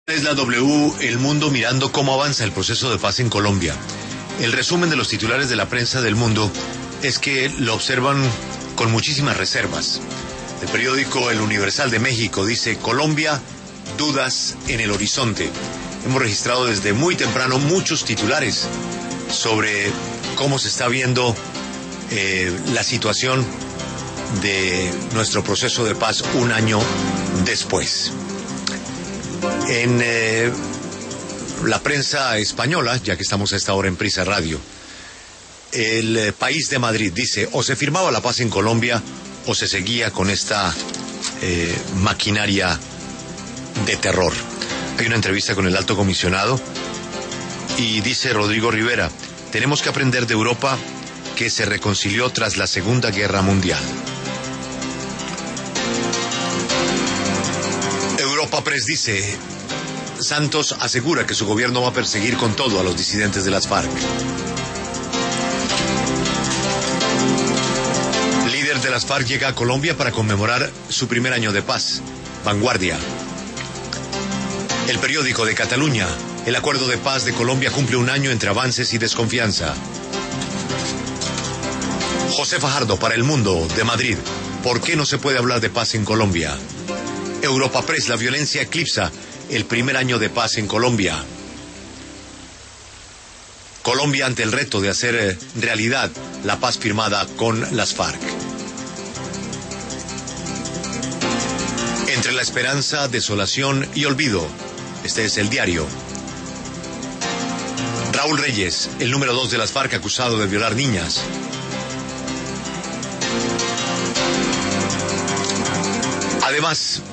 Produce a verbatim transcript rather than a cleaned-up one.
Es la W, El Mundo, mirando cómo avanza el proceso de paz en Colombia. El resumen de los titulares de la prensa del mundo es que lo observan con muchísimas reservas. El periódico El Universal de México dice: Colombia, dudas en el horizonte. Hemos registrado desde muy temprano muchos titulares sobre cómo se está viendo eh, la situación de nuestro proceso de paz un año después. En eh, la prensa española, ya que estamos a esta hora en Prisa Radio, el eh, País de Madrid dice: o se firmaba la paz en Colombia o se seguía con esta eh, maquinaria de terror. Hay una entrevista con el alto comisionado y dice Rodrigo Rivera: tenemos que aprender de Europa, que se reconcilió tras la Segunda Guerra Mundial. Europa Press dice: Santos asegura que su gobierno va a perseguir con todo a los disidentes de las FARC. Líder de las FARC llega a Colombia para conmemorar su primer año de paz. Vanguardia. El periódico de Cataluña: el acuerdo de paz de Colombia cumple un año entre avances y desconfianza. José Fajardo para El Mundo de Madrid: ¿por qué no se puede hablar de paz en Colombia? Europa Press: la violencia eclipsa el primer año de paz en Colombia. Colombia ante el reto de hacer realidad la paz firmada con las FARC. Entre la esperanza, desolación y olvido. Este es El Diario. Raúl Reyes, el número dos de las FARC, acusado de violar niñas. Además,